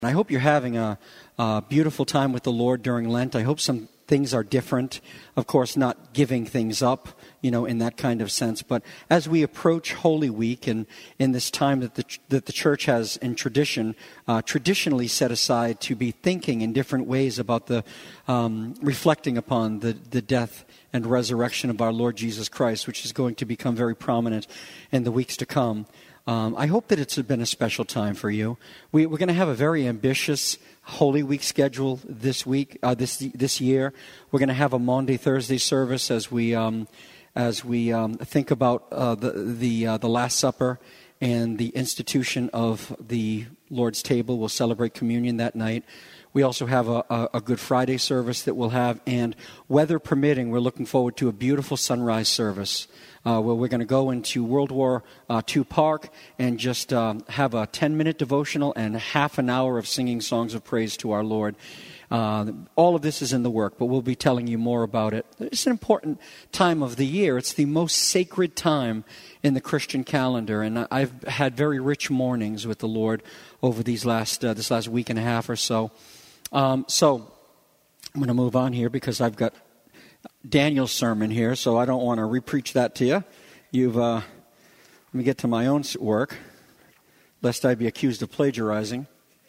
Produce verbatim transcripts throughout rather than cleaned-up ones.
I hope you're having a, a beautiful time with the Lord during Lent. I hope some things are different. Of course, not giving things up, you know, in that kind of sense. But as we approach Holy Week and in this time that the that the church has in tradition, uh, traditionally set aside to be thinking in different ways about the um, reflecting upon the, the death and resurrection of our Lord Jesus Christ, which is going to become very prominent in the weeks to come. Um, I hope that it's been a special time for you. We, we're going to have a very ambitious Holy Week schedule this week, uh, this this year. We're going to have a Maundy, Thursday service as we um, as we um, think about uh, the the uh, the Last Supper and the institution of the Lord's table. We'll celebrate communion that night. We also have a, a, a Good Friday service that we'll have, and weather permitting, we're looking forward to a beautiful sunrise service uh, where we're going to go into World War uh, Two Park and just um, have a ten-minute devotional and half an hour of singing songs of praise to our Lord. Uh, all of this is in the work, but we'll be telling you more about it. It's an important time of the year. It's the most sacred time in the Christian calendar, and I've had very rich mornings with the Lord over these last uh, this last week and a half or so. Um, so I'm going to move on here because I've got Daniel's sermon here, so I don't want to repreach that to you. You've uh, let me get to my own work, lest I be accused of plagiarizing.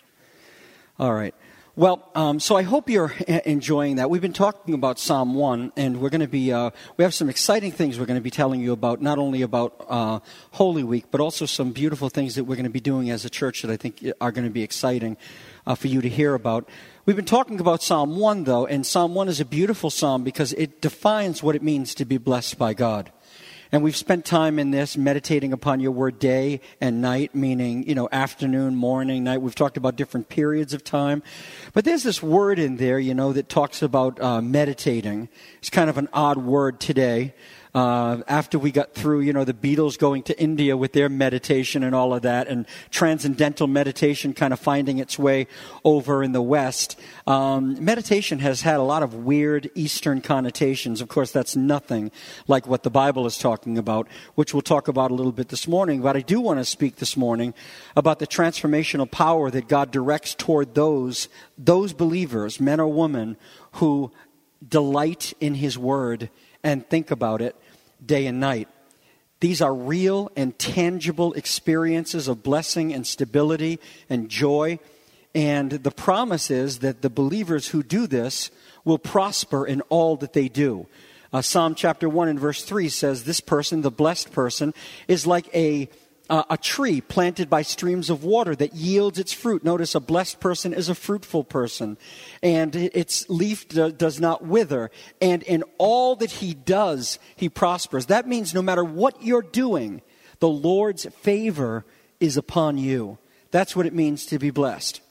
All right. Well, um, so I hope you're enjoying that. We've been talking about Psalm one, and we're going to be, uh, we have some exciting things we're going to be telling you about, not only about uh, Holy Week, but also some beautiful things that we're going to be doing as a church that I think are going to be exciting uh, for you to hear about. We've been talking about Psalm one, though, and Psalm one is a beautiful psalm because it defines what it means to be blessed by God. And we've spent time in this meditating upon your word day and night, meaning, you know, afternoon, morning, night. We've talked about different periods of time. But there's this word in there, you know, that talks about uh, meditating. It's kind of an odd word today. Uh, after we got through, you know, the Beatles going to India with their meditation and all of that, and transcendental meditation kind of finding its way over in the West, um, meditation has had a lot of weird Eastern connotations. Of course, that's nothing like what the Bible is talking about, which we'll talk about a little bit this morning. But I do want to speak this morning about the transformational power that God directs toward those, those believers, men or women, who delight in His Word and think about it day and night. These are real and tangible experiences of blessing and stability and joy. And the promise is that the believers who do this will prosper in all that they do. Uh, Psalm chapter one and verse three says, this person, the blessed person, is like a Uh, a tree planted by streams of water that yields its fruit. Notice a blessed person is a fruitful person, and its leaf do, does not wither. And in all that he does, he prospers. That means no matter what you're doing, the Lord's favor is upon you. That's what it means to be blessed.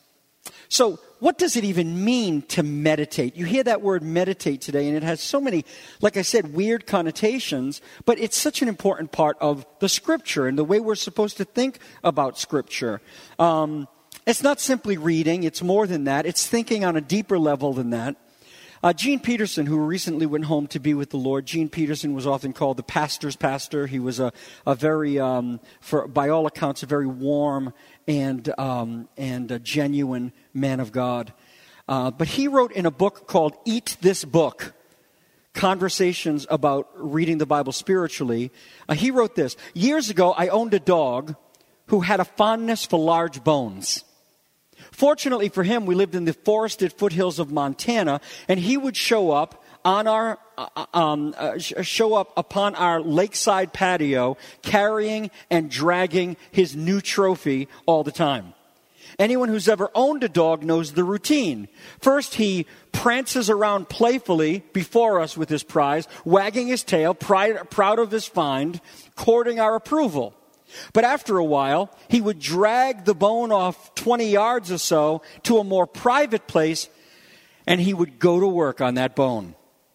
So what does it even mean to meditate? You hear that word meditate today, and it has so many, like I said, weird connotations, but it's such an important part of the Scripture and the way we're supposed to think about Scripture. Um, it's not simply reading. It's more than that. It's thinking on a deeper level than that. Uh, Gene Peterson, who recently went home to be with the Lord, Gene Peterson was often called the pastor's pastor. He was a, a very, um, for by all accounts, a very warm and um, and a genuine man of God. Uh, but he wrote in a book called Eat This Book, Conversations about Reading the Bible Spiritually. Uh, he wrote this: years ago, I owned a dog who had a fondness for large bones. Fortunately for him, we lived in the forested foothills of Montana, and he would show up on our uh, um, uh, show up upon our lakeside patio, carrying and dragging his new trophy all the time. Anyone who's ever owned a dog knows the routine. First, he prances around playfully before us with his prize, wagging his tail, pride, proud of his find, courting our approval. But after a while, he would drag the bone off twenty yards or so to a more private place, and he would go to work on that bone.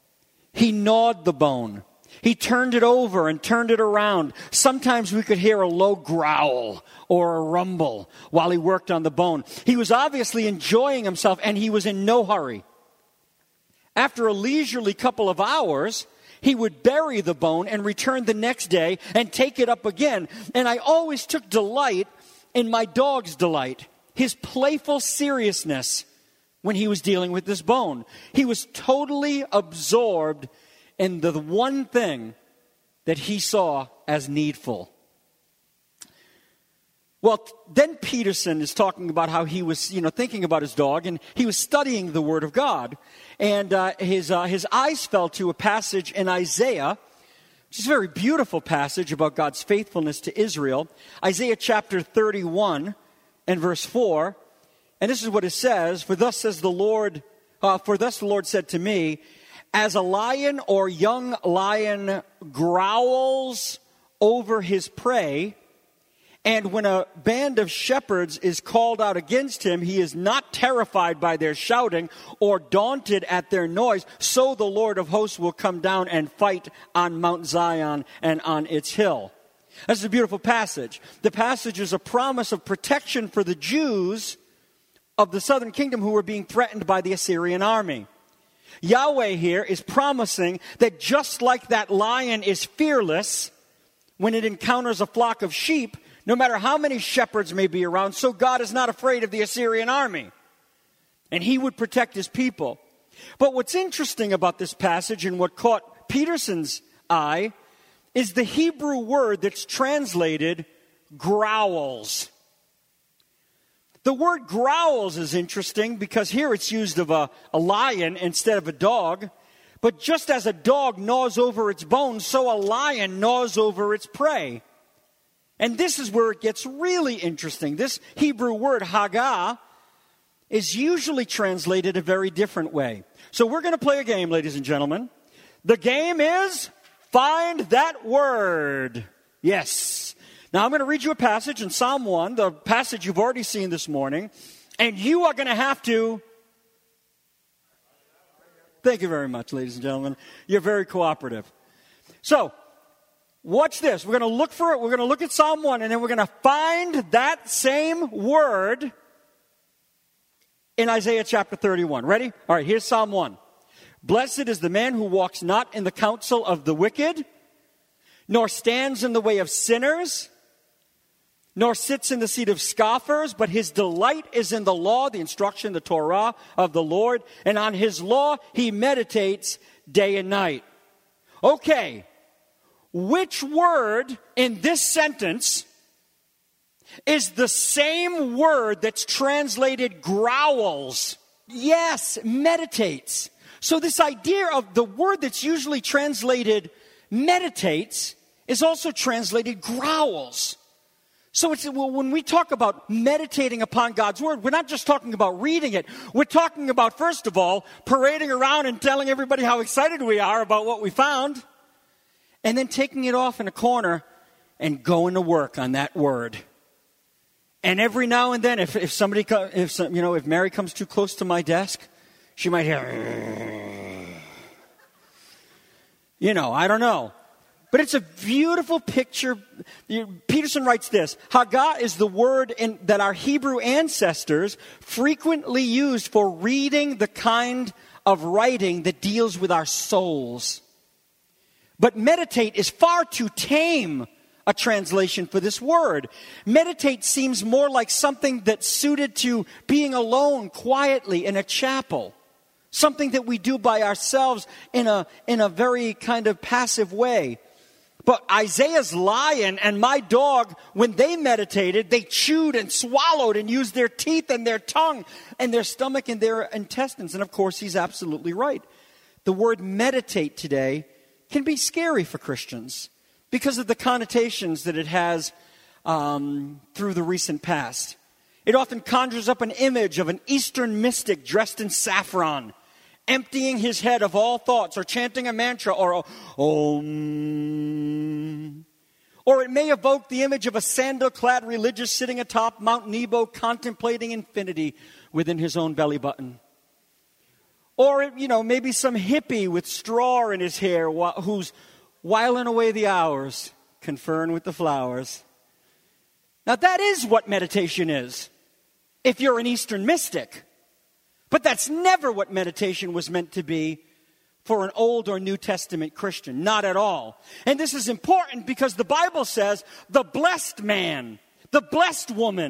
He gnawed the bone. He turned it over and turned it around. Sometimes we could hear a low growl or a rumble while he worked on the bone. He was obviously enjoying himself, and he was in no hurry. After a leisurely couple of hours, he would bury the bone and return the next day and take it up again. And I always took delight in my dog's delight. his playful seriousness when he was dealing with this bone. He was totally absorbed in the one thing that he saw as needful. Well, then Peterson is talking about how he was, you know, thinking about his dog, and he was studying the Word of God. And uh, his uh, his eyes fell to a passage in Isaiah, which is a very beautiful passage about God's faithfulness to Israel. Isaiah chapter thirty-one and verse four. And this is what it says, For thus says the Lord, uh, for thus the Lord said to me, as a lion or young lion growls over his prey, and when a band of shepherds is called out against him, he is not terrified by their shouting or daunted at their noise. So the Lord of hosts will come down and fight on Mount Zion and on its hill. That's a beautiful passage. The passage is a promise of protection for the Jews of the southern kingdom who were being threatened by the Assyrian army. Yahweh here is promising that just like that lion is fearless when it encounters a flock of sheep, no matter how many shepherds may be around, so God is not afraid of the Assyrian army. And he would protect his people. But what's interesting about this passage and what caught Peterson's eye is the Hebrew word that's translated growls. The word growls is interesting because here it's used of a, a lion instead of a dog. But just as a dog gnaws over its bones, so a lion gnaws over its prey. And this is where it gets really interesting. This Hebrew word, hagah, is usually translated a very different way. So we're going to play a game, ladies and gentlemen. The game is Find That Word. Yes. Now I'm going to read you a passage in Psalm one, the passage you've already seen this morning. And you are going to have to... Thank you very much, ladies and gentlemen. You're very cooperative. So... watch this. We're going to look for it. We're going to look at Psalm one, and then we're going to find that same word in Isaiah chapter thirty-one. Ready? All right, here's Psalm one. Blessed is the man who walks not in the counsel of the wicked, nor stands in the way of sinners, nor sits in the seat of scoffers, but his delight is in the law, the instruction, the Torah of the Lord, and on his law he meditates day and night. Okay. Which word in this sentence is the same word that's translated growls? Yes, meditates. So this idea of the word that's usually translated meditates is also translated growls. So it's, well, when we talk about meditating upon God's word, we're not just talking about reading it. We're talking about, first of all, parading around and telling everybody how excited we are about what we found. And then taking it off in a corner and going to work on that word. And every now and then, if, if somebody, if some, you know, if Mary comes too close to my desk, she might hear, you know, I don't know. But it's a beautiful picture. Peterson writes this: hagah is the word in, that our Hebrew ancestors frequently used for reading the kind of writing that deals with our souls. But meditate is far too tame a translation for this word. Meditate seems more like something that's suited to being alone quietly in a chapel. Something that we do by ourselves in a, in a very kind of passive way. But Isaiah's lion and my dog, when they meditated, they chewed and swallowed and used their teeth and their tongue and their stomach and their intestines. And of course, he's absolutely right. The word meditate today can be scary for Christians because of the connotations that it has um, through the recent past. It often conjures up an image of an Eastern mystic dressed in saffron, emptying his head of all thoughts, or chanting a mantra, or a om. Or it may evoke the image of a sandal-clad religious sitting atop Mount Nebo contemplating infinity within his own belly button. Or, you know, maybe some hippie with straw in his hair who's whiling away the hours, conferring with the flowers. Now, that is what meditation is, if you're an Eastern mystic. But that's never what meditation was meant to be for an Old or New Testament Christian. Not at all. And this is important because the Bible says the blessed man, the blessed woman,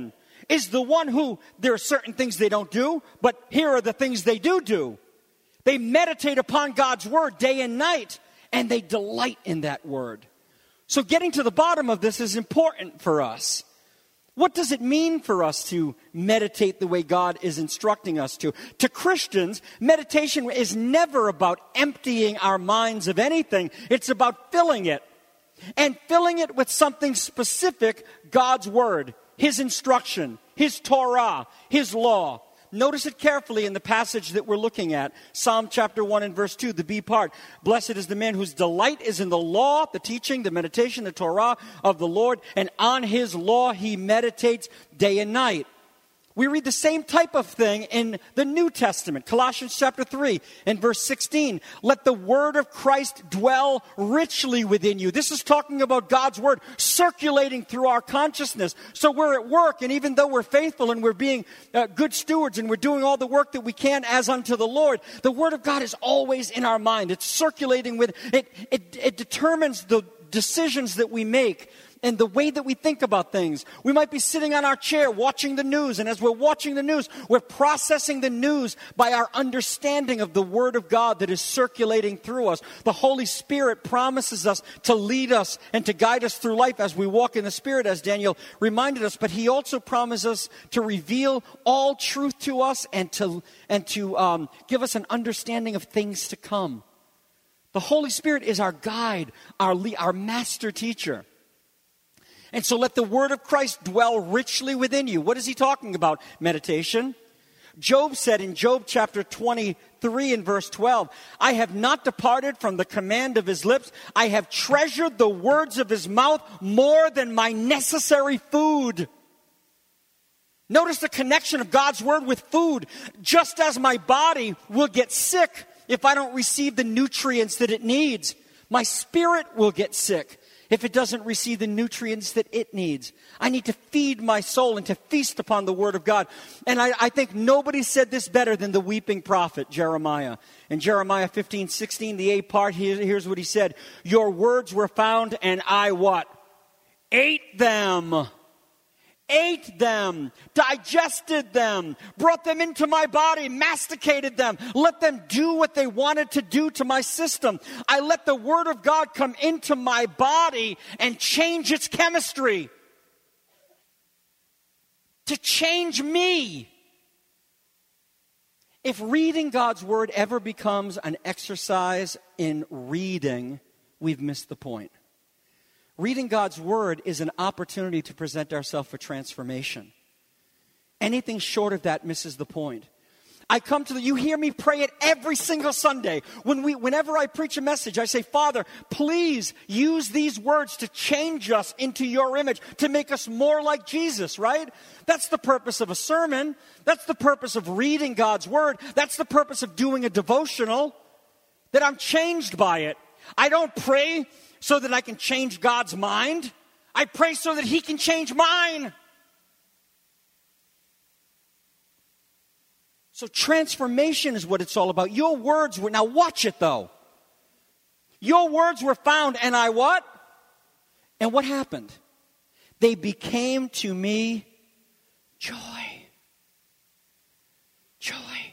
is the one who, there are certain things they don't do, but here are the things they do do. They meditate upon God's word day and night, and they delight in that word. So getting to the bottom of this is important for us. What does it mean for us to meditate the way God is instructing us to? To Christians, meditation is never about emptying our minds of anything. It's about filling it. And filling it with something specific, God's word, His instruction, His Torah, His law. Notice it carefully in the passage that we're looking at. Psalm chapter one and verse two, the B part. Blessed is the man whose delight is in the law, the teaching, the meditation, the Torah of the Lord, and on His law he meditates day and night. We read the same type of thing in the New Testament. Colossians chapter three and verse sixteen. Let the word of Christ dwell richly within you. This is talking about God's word circulating through our consciousness. So we're at work, and even though we're faithful and we're being uh, good stewards and we're doing all the work that we can as unto the Lord, the word of God is always in our mind. It's circulating with, it, it, it determines the decisions that we make and the way that we think about things. We might be sitting on our chair watching the news, and as we're watching the news, we're processing the news by our understanding of the Word of God that is circulating through us. The Holy Spirit promises us to lead us and to guide us through life as we walk in the Spirit, as Daniel reminded us, but He also promises us to reveal all truth to us and to, and to um, give us an understanding of things to come. The Holy Spirit is our guide, our, our master teacher. And so let the word of Christ dwell richly within you. What is he talking about? Meditation. Job said in Job chapter twenty-three and verse twelve, I have not departed from the command of his lips. I have treasured the words of his mouth more than my necessary food. Notice the connection of God's word with food. Just as my body will get sick if I don't receive the nutrients that it needs, my spirit will get sick if it doesn't receive the nutrients that it needs. I need to feed my soul and to feast upon the word of God. And I, I think nobody said this better than the weeping prophet, Jeremiah. In Jeremiah fifteen sixteen, the A part, here, here's what he said. Your words were found and I what? Ate them. Ate them, digested them, brought them into my body, masticated them, let them do what they wanted to do to my system. I let the word of God come into my body and change its chemistry. To change me. If reading God's word ever becomes an exercise in reading, we've missed the point. Reading God's word is an opportunity to present ourselves for transformation. Anything short of that misses the point. I come to the, you hear me pray it every single Sunday. When we, whenever I preach a message, I say, Father, please use these words to change us into your image, to make us more like Jesus, right? That's the purpose of a sermon. That's the purpose of reading God's word. That's the purpose of doing a devotional, that I'm changed by it. I don't pray so that I can change God's mind. I pray so that He can change mine. So transformation is what it's all about. Your words were, now watch it though. Your words were found and I what? And what happened? They became to me joy. Joy.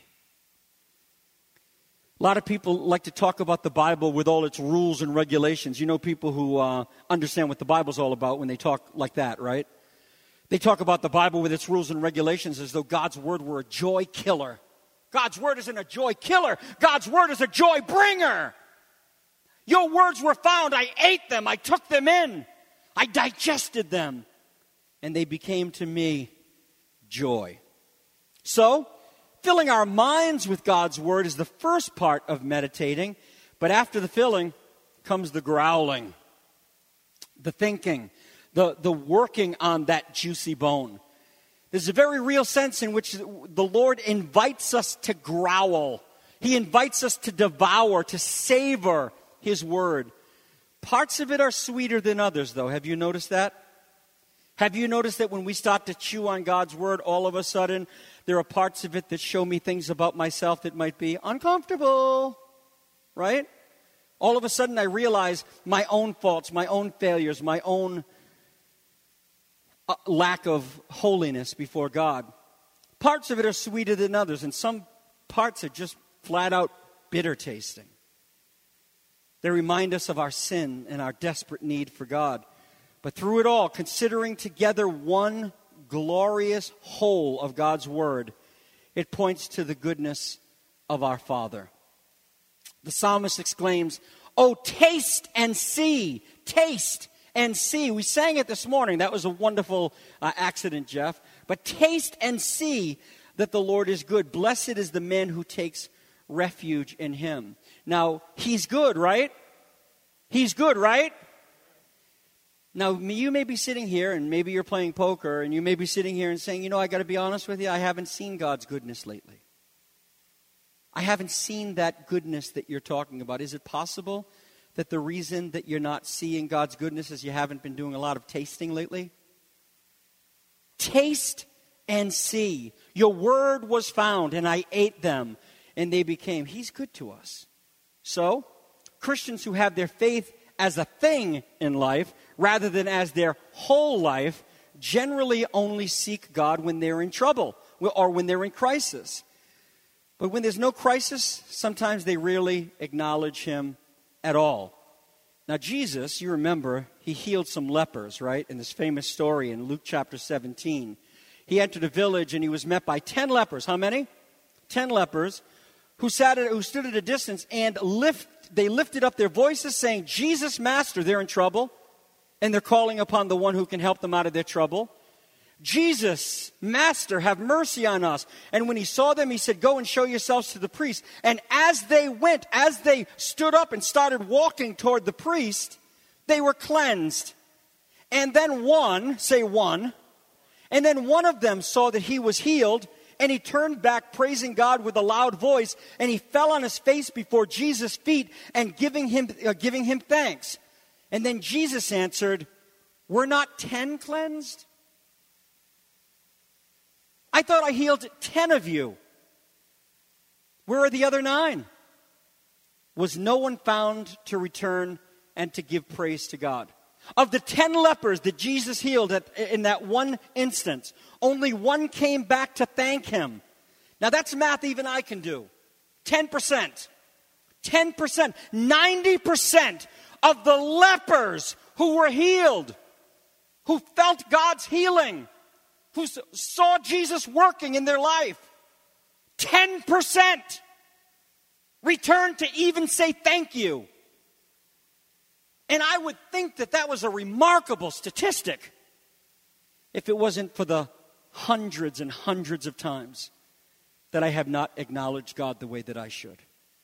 A lot of people like to talk about the Bible with all its rules and regulations. You know people who uh, understand what the Bible's all about when they talk like that, right? They talk about the Bible with its rules and regulations as though God's word were a joy killer. God's word isn't a joy killer. God's word is a joy bringer. Your words were found. I ate them. I took them in. I digested them. And they became to me joy. So, filling our minds with God's word is the first part of meditating. But after the filling comes the growling, the thinking, the, the working on that juicy bone. There's a very real sense in which the Lord invites us to growl. He invites us to devour, to savor His word. Parts of it are sweeter than others, though. Have you noticed that? Have you noticed that when we start to chew on God's word, all of a sudden, there are parts of it that show me things about myself that might be uncomfortable, right? All of a sudden, I realize my own faults, my own failures, my own uh, lack of holiness before God. Parts of it are sweeter than others, and some parts are just flat out bitter tasting. They remind us of our sin and our desperate need for God. But through it all, considering together one glorious whole of God's Word, it points to the goodness of our Father. The psalmist exclaims, "Oh, taste and see, taste and see." We sang it this morning. That was a wonderful uh, accident, Jeff. But taste and see that the Lord is good. Blessed is the man who takes refuge in him. Now, he's good, right? He's good, right? Now, you may be sitting here, and maybe you're playing poker, and you may be sitting here and saying, you know, I got to be honest with you, I haven't seen God's goodness lately. I haven't seen that goodness that you're talking about. Is it possible that the reason that you're not seeing God's goodness is you haven't been doing a lot of tasting lately? Taste and see. Your word was found, and I ate them, and they became. He's good to us. So, Christians who have their faith as a thing in life, rather than as their whole life, generally only seek God when they're in trouble or when they're in crisis. But when there's no crisis, sometimes they rarely acknowledge Him at all. Now, Jesus, you remember, He healed some lepers, right? In this famous story in Luke chapter seventeen. He entered a village and He was met by ten lepers. How many? Ten lepers who sat at, who stood at a distance and lift, they lifted up their voices saying, "Jesus, Master," they're in trouble. And they're calling upon the one who can help them out of their trouble. "Jesus, Master, have mercy on us." And when He saw them, He said, "Go and show yourselves to the priest." And as they went, as they stood up and started walking toward the priest, they were cleansed. And then one, say one, and then one of them saw that he was healed, and he turned back praising God with a loud voice, and he fell on his face before Jesus' feet and giving him, uh, giving him thanks. And then Jesus answered, "Were not ten cleansed? I thought I healed ten of you. Where are the other nine? Was no one found to return and to give praise to God?" Of the ten lepers that Jesus healed at, in that one instance, only one came back to thank Him. Now that's math even I can do. ten percent. ten percent. ninety percent of the lepers who were healed, who felt God's healing, who saw Jesus working in their life, ten percent returned to even say thank you. And I would think that that was a remarkable statistic if it wasn't for the hundreds and hundreds of times that I have not acknowledged God the way that I should.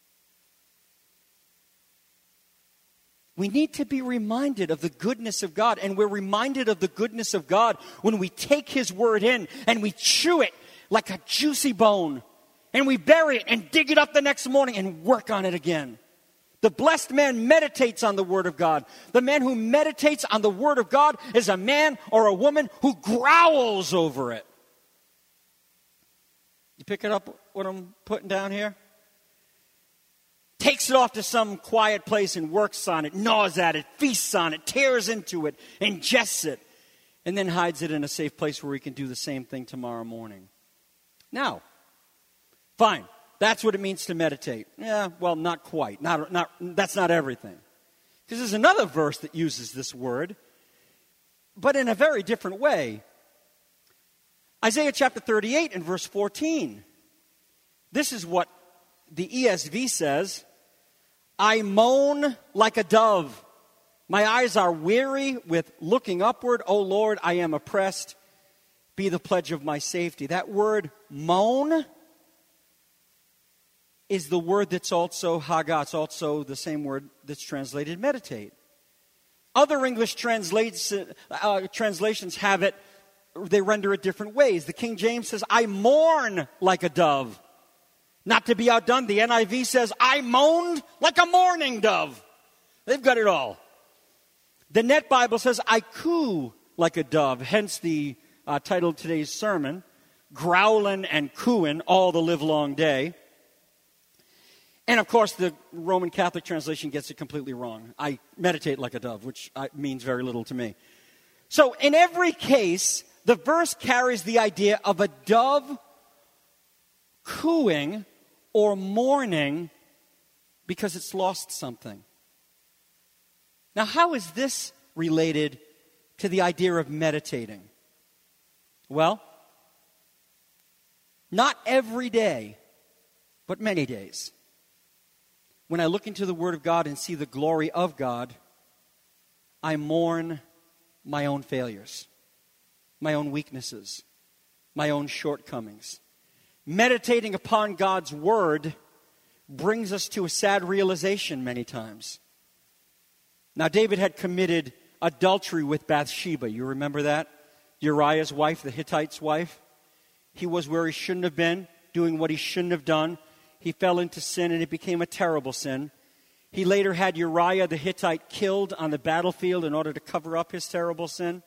We need to be reminded of the goodness of God, and we're reminded of the goodness of God when we take His word in and we chew it like a juicy bone, and we bury it and dig it up the next morning and work on it again. The blessed man meditates on the word of God. The man who meditates on the word of God is a man or a woman who growls over it. You pick it up what I'm putting down here? Takes it off to some quiet place and works on it, gnaws at it, feasts on it, tears into it, ingests it, and then hides it in a safe place where he can do the same thing tomorrow morning. Now, fine. That's what it means to meditate. Yeah, well, not quite. Not, not, that's not everything. Because there's another verse that uses this word, but in a very different way. Isaiah chapter thirty-eight and verse fourteen. This is what the E S V says. "I moan like a dove. My eyes are weary with looking upward. O Lord, I am oppressed. Be the pledge of my safety." That word moan is the word that's also haga. It's also the same word that's translated meditate. Other English translates, uh, translations have it, they render it different ways. The King James says, "I mourn like a dove." Not to be outdone, the N I V says, "I moaned like a mourning dove." They've got it all. The Net Bible says, "I coo like a dove," hence the uh, title of today's sermon, "Growlin' and cooing all the livelong day." And of course, the Roman Catholic translation gets it completely wrong. "I meditate like a dove," which means very little to me. So in every case, the verse carries the idea of a dove cooing or mourning because it's lost something. Now, how is this related to the idea of meditating? Well, not every day, but many days. When I look into the Word of God and see the glory of God, I mourn my own failures, my own weaknesses, my own shortcomings. Meditating upon God's Word brings us to a sad realization many times. Now, David had committed adultery with Bathsheba. You remember that? Uriah's wife, the Hittite's wife. He was where he shouldn't have been, doing what he shouldn't have done. He fell into sin, and it became a terrible sin. He later had Uriah the Hittite killed on the battlefield in order to cover up his terrible sin.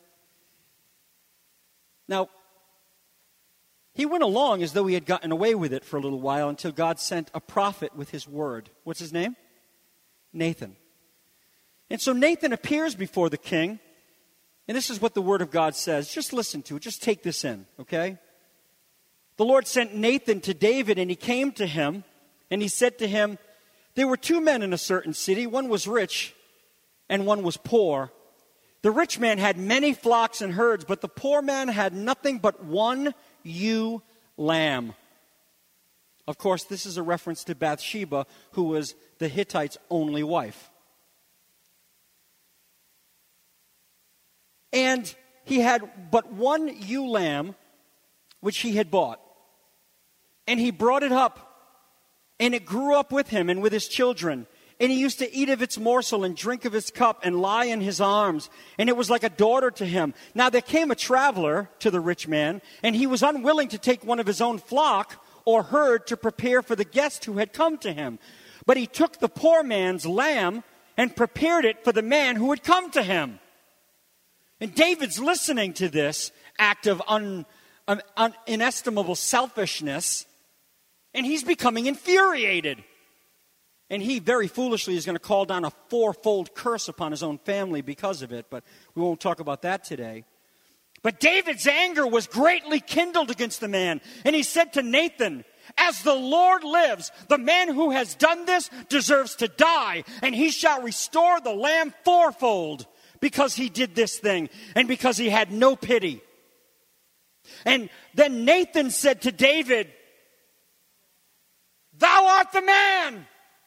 Now, he went along as though he had gotten away with it for a little while until God sent a prophet with his word. What's his name? Nathan. And so Nathan appears before the king, and this is what the Word of God says. Just listen to it. Just take this in, okay? The Lord sent Nathan to David, and he came to him, and he said to him, there were two men in a certain city. One was rich, and one was poor. The rich man had many flocks and herds, but the poor man had nothing but one ewe lamb. Of course, this is a reference to Bathsheba, who was the Hittite's only wife. And he had but one ewe lamb, which he had bought. And he brought it up, and it grew up with him and with his children. And he used to eat of its morsel and drink of its cup and lie in his arms. And it was like a daughter to him. Now there came a traveler to the rich man, and he was unwilling to take one of his own flock or herd to prepare for the guest who had come to him. But he took the poor man's lamb and prepared it for the man who had come to him. And David's listening to this act of un, un, un, inestimable selfishness, and he's becoming infuriated. And he very foolishly is going to call down a fourfold curse upon his own family because of it, but we won't talk about that today. But David's anger was greatly kindled against the man, and he said to Nathan, as the Lord lives, the man who has done this deserves to die, and he shall restore the lamb fourfold. Because he did this thing, and because he had no pity. And then Nathan said to David, thou art the man.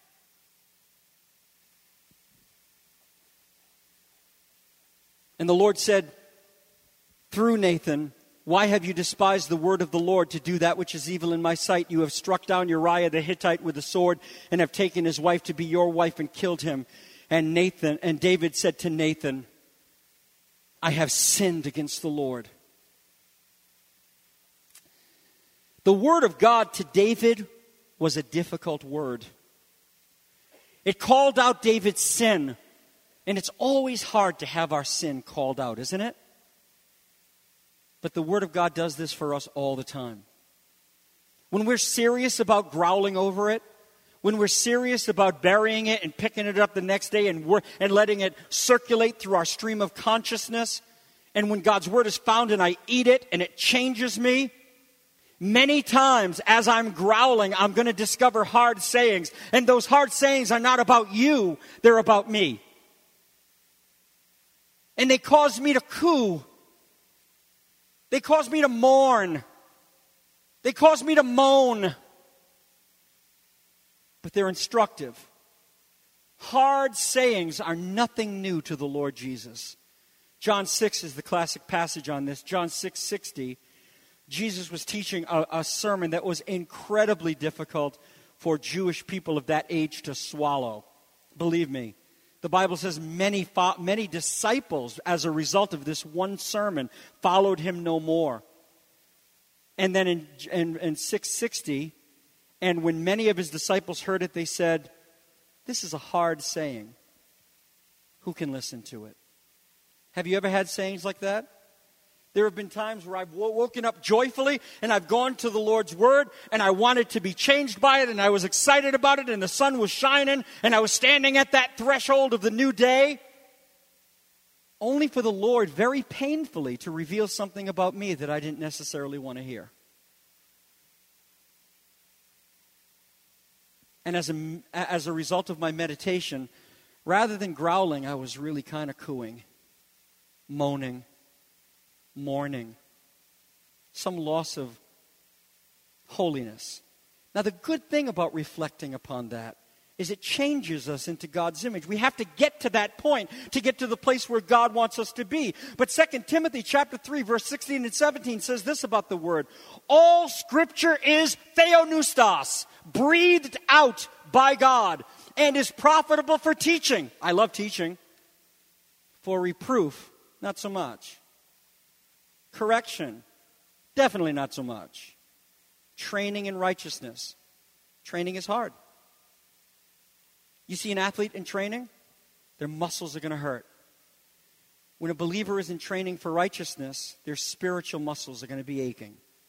And the Lord said through Nathan, why have you despised the word of the Lord to do that which is evil in my sight? You have struck down Uriah the Hittite with a sword, and have taken his wife to be your wife and killed him. And Nathan and David said to Nathan, I have sinned against the Lord. The word of God to David was a difficult word. It called out David's sin. And it's always hard to have our sin called out, isn't it? But the word of God does this for us all the time. When we're serious about growling over it, when we're serious about burying it and picking it up the next day and, wor- and letting it circulate through our stream of consciousness, and when God's word is found and I eat it and it changes me, many times as I'm growling, I'm going to discover hard sayings. And those hard sayings are not about you, they're about me. And they cause me to coo. They cause me to mourn. They cause me to moan. But they're instructive. Hard sayings are nothing new to the Lord Jesus. John six is the classic passage on this. John six sixty, Jesus was teaching a, a sermon that was incredibly difficult for Jewish people of that age to swallow. Believe me. The Bible says many, fo- many disciples, as a result of this one sermon, followed him no more. And then in, in, in six sixty, and when many of his disciples heard it, they said, this is a hard saying. Who can listen to it? Have you ever had sayings like that? There have been times where I've woken up joyfully and I've gone to the Lord's Word and I wanted to be changed by it and I was excited about it and the sun was shining and I was standing at that threshold of the new day, only for the Lord very painfully to reveal something about me that I didn't necessarily want to hear. And as a, as a result of my meditation, rather than growling, I was really kind of cooing, moaning, mourning, some loss of holiness. Now, the good thing about reflecting upon that is it changes us into God's image. We have to get to that point to get to the place where God wants us to be. But Second Timothy chapter three, verse sixteen and seventeen says this about the word. All scripture is theopneustos, breathed out by God, and is profitable for teaching. I love teaching. For reproof, not so much. Correction, definitely not so much. Training in righteousness. Training is hard. You see an athlete in training, their muscles are going to hurt. When a believer is in training for righteousness, their spiritual muscles are going to be aching.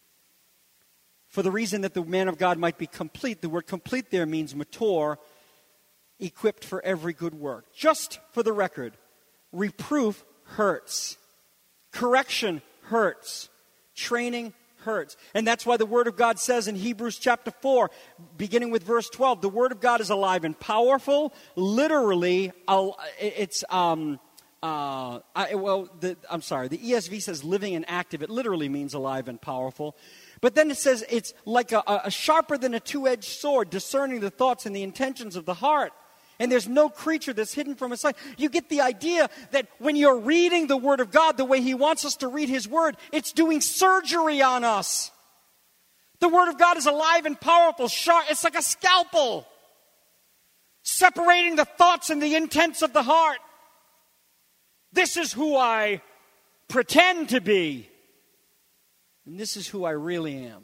For the reason that the man of God might be complete, the word complete there means mature, equipped for every good work. Just for the record, reproof hurts. Correction hurts. Training hurts. And that's why the Word of God says in Hebrews chapter four, beginning with verse twelve, the Word of God is alive and powerful. Literally, it's, um, uh, I, well, the, I'm sorry, the E S V says living and active. It literally means alive and powerful. But then it says it's like a, a sharper than a two-edged sword, discerning the thoughts and the intentions of the heart. And there's no creature that's hidden from his sight. You get the idea that when you're reading the Word of God the way He wants us to read His Word, it's doing surgery on us. The Word of God is alive and powerful, sharp. It's like a scalpel, separating the thoughts and the intents of the heart. This is who I pretend to be, and this is who I really am.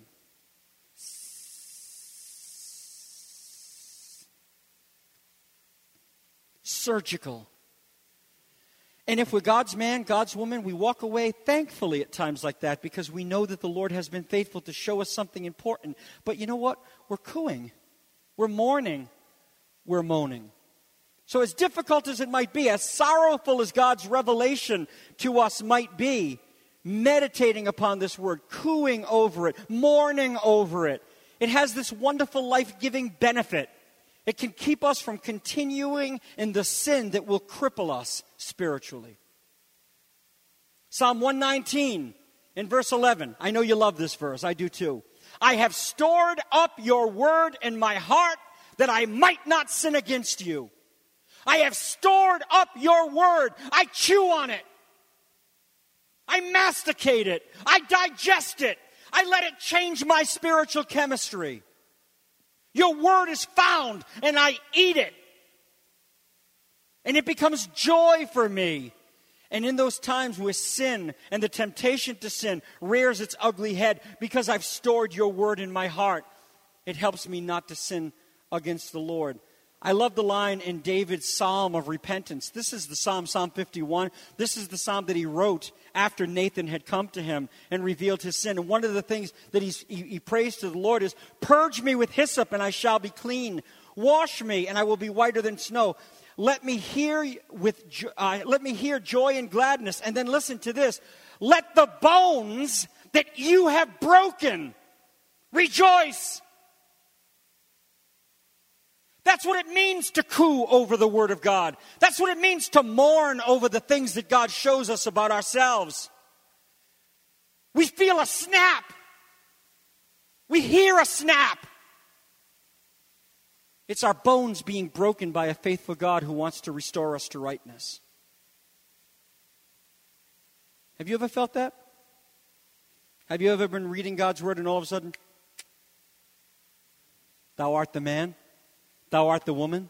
Surgical. And if we're God's man, God's woman, we walk away thankfully at times like that because we know that the Lord has been faithful to show us something important. But you know what? We're cooing. We're mourning. We're moaning. So as difficult as it might be, as sorrowful as God's revelation to us might be, meditating upon this word, cooing over it, mourning over it, it has this wonderful life-giving benefit. It can keep us from continuing in the sin that will cripple us spiritually. Psalm one nineteen in verse eleven. I know you love this verse. I do too. I have stored up your word in my heart that I might not sin against you. I have stored up your word. I chew on it. I masticate it. I digest it. I let it change my spiritual chemistry. Your word is found, and I eat it. And it becomes joy for me. And in those times where sin and the temptation to sin rears its ugly head, because I've stored your word in my heart, it helps me not to sin against the Lord. I love the line in David's Psalm of repentance. This is the Psalm, Psalm fifty-one. This is the Psalm that he wrote after Nathan had come to him and revealed his sin. And one of the things that he's, he, he prays to the Lord is, purge me with hyssop and I shall be clean. Wash me and I will be whiter than snow. Let me hear with uh, let me hear joy and gladness. And then listen to this. Let the bones that you have broken rejoice. That's what it means to coo over the Word of God. That's what it means to mourn over the things that God shows us about ourselves. We feel a snap. We hear a snap. It's our bones being broken by a faithful God who wants to restore us to rightness. Have you ever felt that? Have you ever been reading God's Word and all of a sudden, thou art the man? Thou art the woman.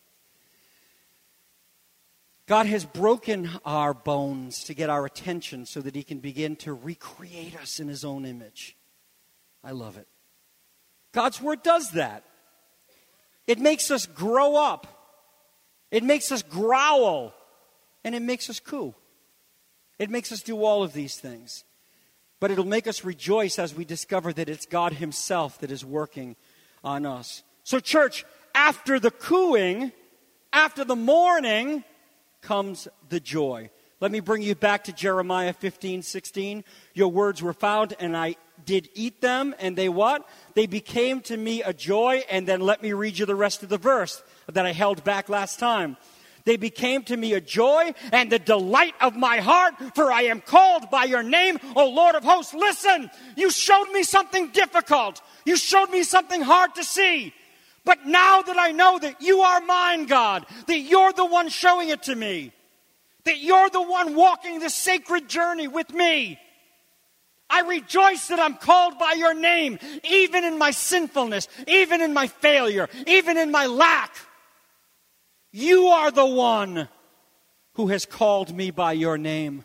God has broken our bones to get our attention so that He can begin to recreate us in His own image. I love it. God's Word does that. It makes us grow up. It makes us growl. And it makes us coo. It makes us do all of these things. But it'll make us rejoice as we discover that it's God Himself that is working on us. So church, after the cooing, after the mourning, comes the joy. Let me bring you back to Jeremiah fifteen sixteen. Your words were found, and I did eat them, and they what? They became to me a joy, and then let me read you the rest of the verse that I held back last time. They became to me a joy and the delight of my heart, for I am called by your name, O Lord of hosts. Listen, you showed me something difficult. You showed me something hard to see. But now that I know that you are mine, God, that you're the one showing it to me, that you're the one walking this sacred journey with me, I rejoice that I'm called by your name, even in my sinfulness, even in my failure, even in my lack. You are the one who has called me by your name.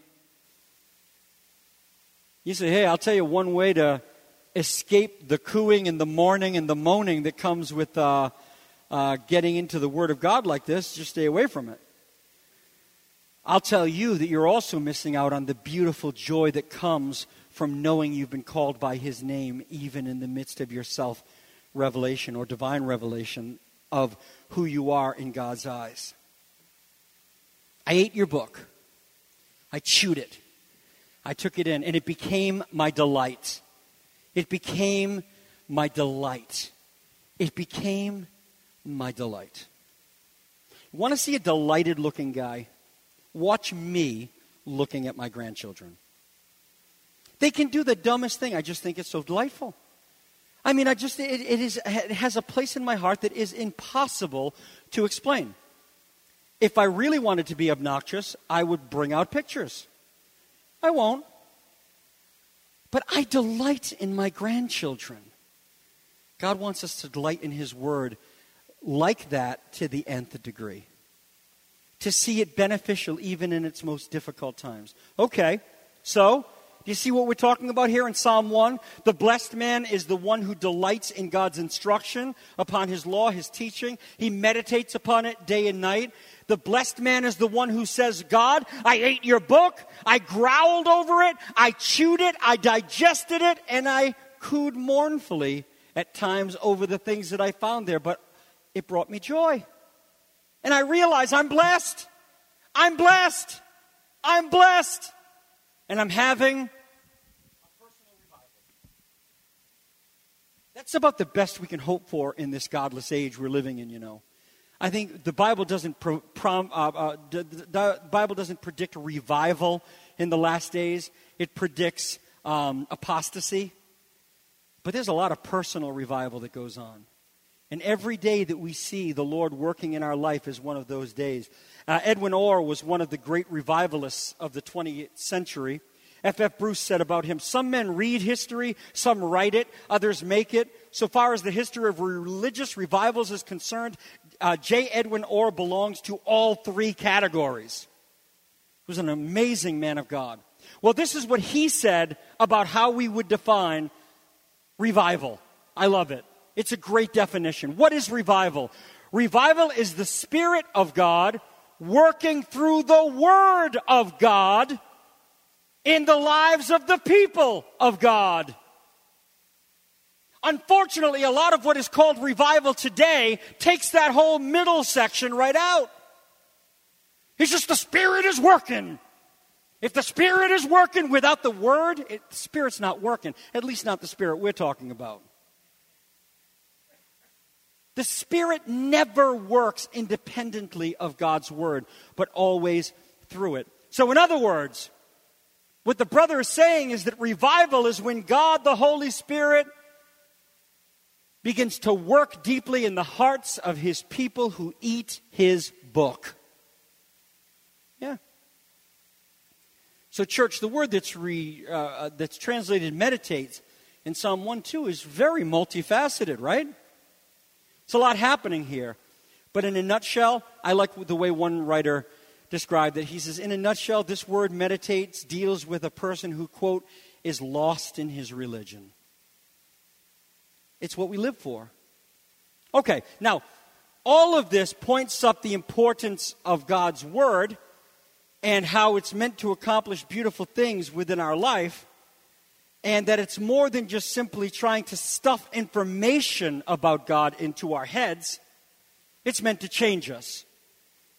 You say, hey, I'll tell you one way to escape the cooing and the mourning and the moaning that comes with uh, uh, getting into the Word of God like this. Just stay away from it. I'll tell you that you're also missing out on the beautiful joy that comes from knowing you've been called by His name, even in the midst of your self-revelation or divine revelation of who you are in God's eyes. I ate your book. I chewed it. I took it in, and it became my delight. It became my delight. It became my delight. You want to see a delighted-looking guy? Watch me looking at my grandchildren. They can do the dumbest thing. I just think it's so delightful. I mean, I just it, it is it has a place in my heart that is impossible to explain. If I really wanted to be obnoxious, I would bring out pictures. I won't. But I delight in my grandchildren. God wants us to delight in His Word like that to the nth degree. To see it beneficial even in its most difficult times. Okay, so do you see what we're talking about here in Psalm one? The blessed man is the one who delights in God's instruction, upon His law, His teaching. He meditates upon it day and night. The blessed man is the one who says, God, I ate your book, I growled over it, I chewed it, I digested it, and I cooed mournfully at times over the things that I found there, but it brought me joy. And I realize I'm blessed. I'm blessed. I'm blessed. And I'm having a personal revival. That's about the best we can hope for in this godless age we're living in, you know. I think the Bible doesn't pro, prom, uh, uh, the, the Bible doesn't predict revival in the last days. It predicts um, apostasy. But there's a lot of personal revival that goes on. And every day that we see the Lord working in our life is one of those days. Uh, Edwin Orr was one of the great revivalists of the twentieth century. F F Bruce said about him, some men read history, some write it, others make it. So far as the history of religious revivals is concerned, uh, J. Edwin Orr belongs to all three categories. He was an amazing man of God. Well, this is what he said about how we would define revival. I love it. It's a great definition. What is revival? Revival is the Spirit of God working through the Word of God in the lives of the people of God. Unfortunately, a lot of what is called revival today takes that whole middle section right out. It's just the Spirit is working. If the Spirit is working without the Word, it, the Spirit's not working. At least not the Spirit we're talking about. The Spirit never works independently of God's Word, but always through it. So in other words, what the brother is saying is that revival is when God, the Holy Spirit, begins to work deeply in the hearts of His people who eat His book. Yeah. So church, the word that's, re, uh, that's translated meditate in Psalm one two is very multifaceted, right? It's a lot happening here. But in a nutshell, I like the way one writer described it. He says, in a nutshell, this word meditates deals with a person who, quote, is lost in his religion. It's what we live for. Okay, now, all of this points up the importance of God's Word and how it's meant to accomplish beautiful things within our life, and that it's more than just simply trying to stuff information about God into our heads. It's meant to change us.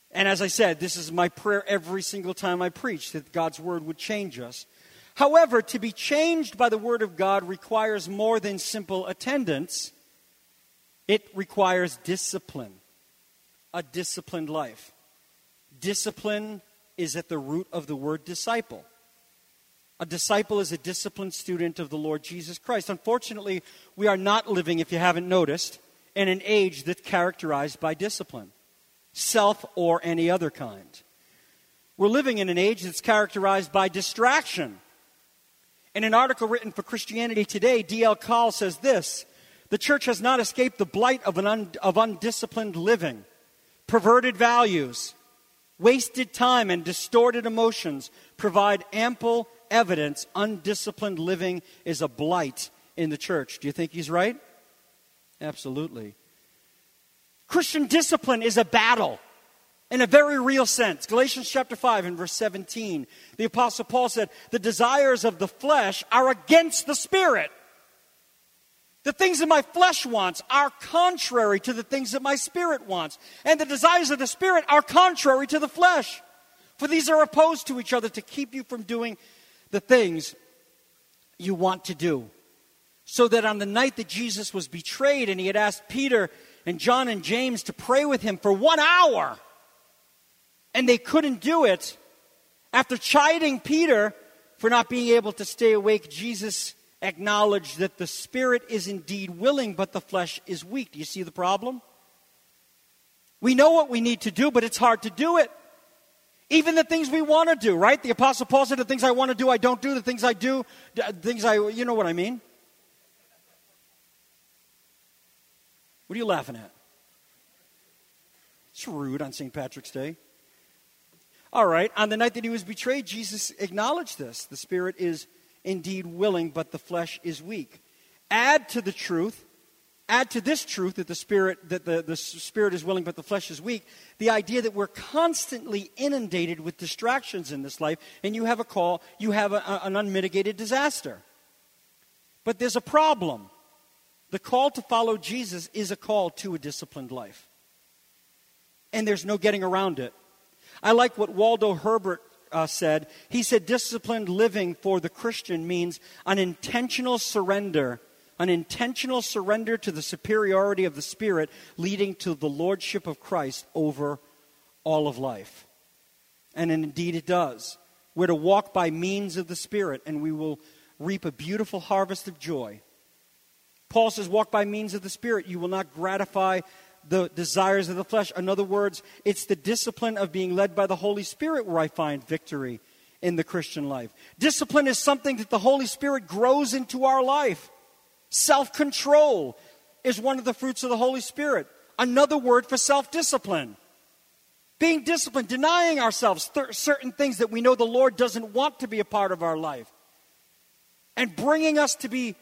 And as I said, this is my prayer every single time I preach, that God's word would change us. However, to be changed by the word of God requires more than simple attendance. It requires discipline, a disciplined life. Discipline is at the root of the word disciple. A disciple is a disciplined student of the Lord Jesus Christ. Unfortunately, we are not living, if you haven't noticed, in an age that's characterized by discipline, self or any other kind. We're living in an age that's characterized by distraction. In an article written for Christianity Today, D L Call says this: the church has not escaped the blight of, an un, of undisciplined living. Perverted values, wasted time, and distorted emotions provide ample evidence undisciplined living is a blight in the church. Do you think he's right? Absolutely. Christian discipline is a battle in a very real sense. Galatians chapter five and verse seventeen, the Apostle Paul said, the desires of the flesh are against the Spirit. The things that my flesh wants are contrary to the things that my spirit wants. And the desires of the Spirit are contrary to the flesh. For these are opposed to each other to keep you from doing the things you want to do. So that on the night that Jesus was betrayed and he had asked Peter and John and James to pray with him for one hour, and they couldn't do it, after chiding Peter for not being able to stay awake, Jesus acknowledged that the spirit is indeed willing, but the flesh is weak. Do you see the problem? We know what we need to do, but it's hard to do it. Even the things we want to do, right? The Apostle Paul said, the things I want to do, I don't do. The things I do, things I, you know what I mean. What are you laughing at? It's rude on Saint Patrick's Day. All right, on the night that he was betrayed, Jesus acknowledged this. The spirit is indeed willing, but the flesh is weak. Add to the truth, add to this truth that the spirit that the, the spirit is willing, but the flesh is weak, the idea that we're constantly inundated with distractions in this life, and you have a call, you have a, a, an unmitigated disaster. But there's a problem. The call to follow Jesus is a call to a disciplined life. And there's no getting around it. I like what Waldo Herbert uh, said. He said, disciplined living for the Christian means an intentional surrender, an intentional surrender to the superiority of the Spirit, leading to the lordship of Christ over all of life. And indeed it does. We're to walk by means of the Spirit, and we will reap a beautiful harvest of joy. Paul says, walk by means of the Spirit. You will not gratify the desires of the flesh. In other words, it's the discipline of being led by the Holy Spirit where I find victory in the Christian life. Discipline is something that the Holy Spirit grows into our life. Self-control is one of the fruits of the Holy Spirit. Another word for self-discipline. Being disciplined, denying ourselves th- certain things that we know the Lord doesn't want to be a part of our life. And bringing us to be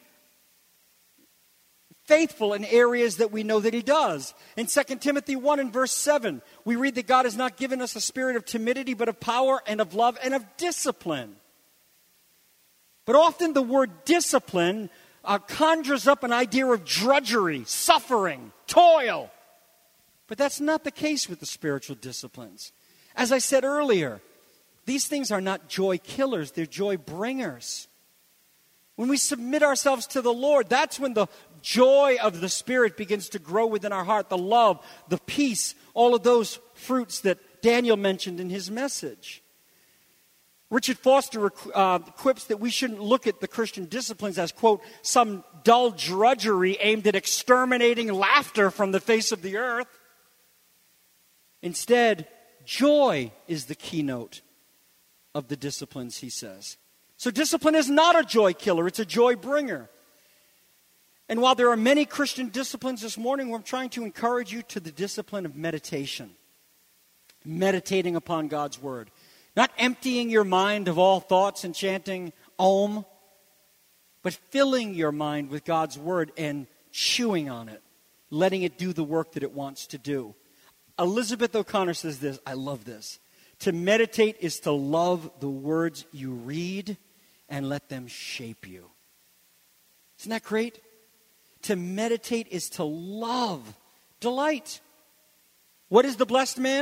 faithful in areas that we know that he does. In Second Timothy one and verse seven, we read that God has not given us a spirit of timidity, but of power and of love and of discipline. But often the word discipline uh, conjures up an idea of drudgery, suffering, toil. But that's not the case with the spiritual disciplines. As I said earlier, these things are not joy killers, they're joy bringers. When we submit ourselves to the Lord, that's when the joy of the Spirit begins to grow within our heart. The love, the peace, all of those fruits that Daniel mentioned in his message. Richard Foster uh, quips that we shouldn't look at the Christian disciplines as, quote, some dull drudgery aimed at exterminating laughter from the face of the earth. Instead, joy is the keynote of the disciplines, he says. So discipline is not a joy killer, it's a joy bringer. And while there are many Christian disciplines this morning, we're trying to encourage you to the discipline of meditation. Meditating upon God's Word. Not emptying your mind of all thoughts and chanting Om, but filling your mind with God's Word and chewing on it, letting it do the work that it wants to do. Elizabeth O'Connor says this, I love this. To meditate is to love the words you read and let them shape you. Isn't that great? To meditate is to love, delight. What is the blessed man?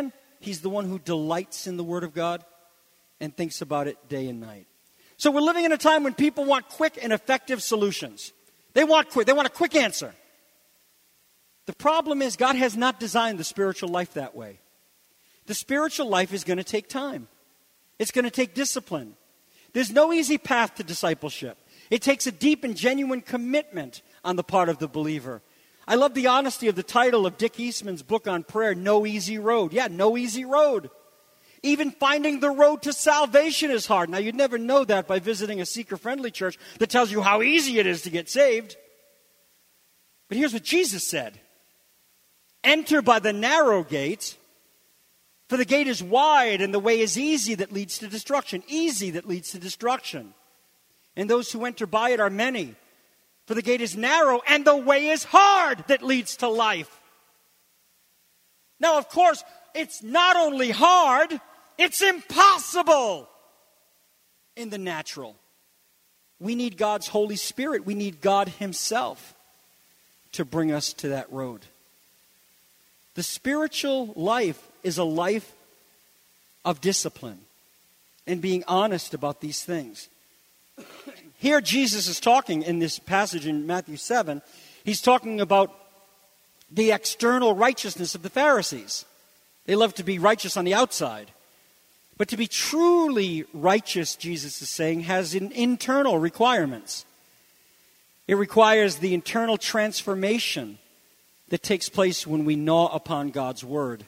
He's the one who delights in the Word of God and thinks about it day and night. So we're living in a time when people want quick and effective solutions. They want quick. They want a quick answer. The problem is God has not designed the spiritual life that way. The spiritual life is going to take time. It's going to take discipline. There's no easy path to discipleship. It takes a deep and genuine commitment on the part of the believer. I love the honesty of the title of Dick Eastman's book on prayer, No Easy Road. Yeah, no easy road. Even finding the road to salvation is hard. Now, you'd never know that by visiting a seeker-friendly church that tells you how easy it is to get saved. But here's what Jesus said. Enter by the narrow gate, for the gate is wide and the way is easy that leads to destruction. Easy that leads to destruction. And those who enter by it are many. For the gate is narrow and the way is hard that leads to life. Now, of course, it's not only hard, it's impossible in the natural. We need God's Holy Spirit. We need God Himself to bring us to that road. The spiritual life is a life of discipline and being honest about these things. Here Jesus is talking in this passage in Matthew seven. He's talking about the external righteousness of the Pharisees. They love to be righteous on the outside. But to be truly righteous, Jesus is saying, has an internal requirements. It requires the internal transformation that takes place when we gnaw upon God's Word.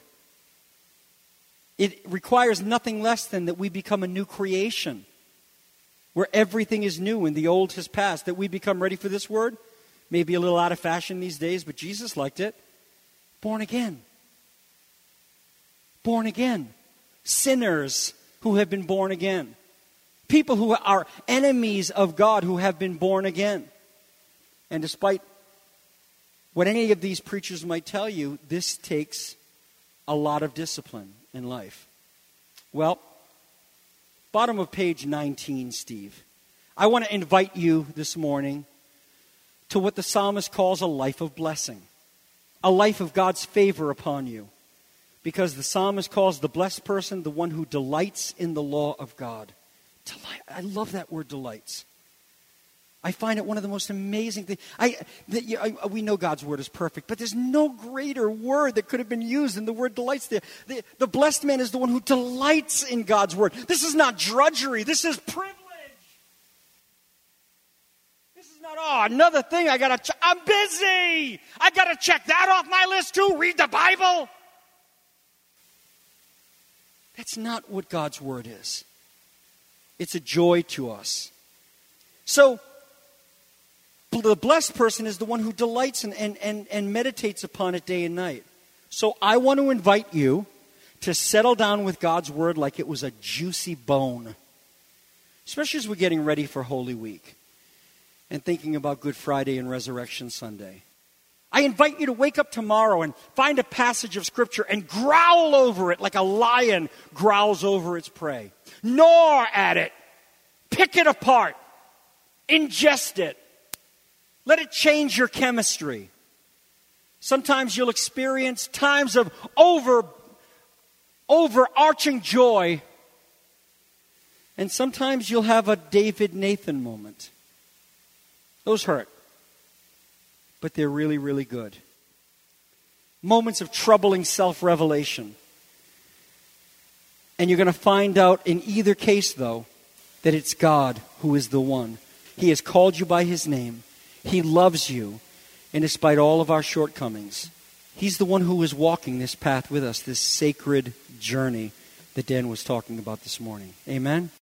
It requires nothing less than that we become a new creation, where everything is new and the old has passed, that we become ready for this word. Maybe a little out of fashion these days, but Jesus liked it. Born again. Born again. Sinners who have been born again. People who are enemies of God who have been born again. And despite what any of these preachers might tell you, this takes a lot of discipline in life. Well, bottom of page nineteen, Steve. I want to invite you this morning to what the psalmist calls a life of blessing. A life of God's favor upon you. Because the psalmist calls the blessed person the one who delights in the law of God. Delight. I love that word, delights. I find it one of the most amazing things. I, the, I, we know God's word is perfect, but there's no greater word that could have been used than the word delights there. The, the blessed man is the one who delights in God's word. This is not drudgery. This is privilege. This is not, oh, another thing I got to check. I'm busy. I got to check that off my list too. Read the Bible. That's not what God's word is. It's a joy to us. So, the blessed person is the one who delights and, and, and, and meditates upon it day and night. So I want to invite you to settle down with God's word like it was a juicy bone. Especially as we're getting ready for Holy Week and thinking about Good Friday and Resurrection Sunday. I invite you to wake up tomorrow and find a passage of Scripture and growl over it like a lion growls over its prey. Gnaw at it. Pick it apart. Ingest it. Let it change your chemistry. Sometimes you'll experience times of over, overarching joy. And sometimes you'll have a David Nathan moment. Those hurt. But they're really, really good. Moments of troubling self-revelation. And you're going to find out in either case, though, that it's God who is the one. He has called you by His name. He loves you, and despite all of our shortcomings, He's the one who is walking this path with us, this sacred journey that Dan was talking about this morning. Amen?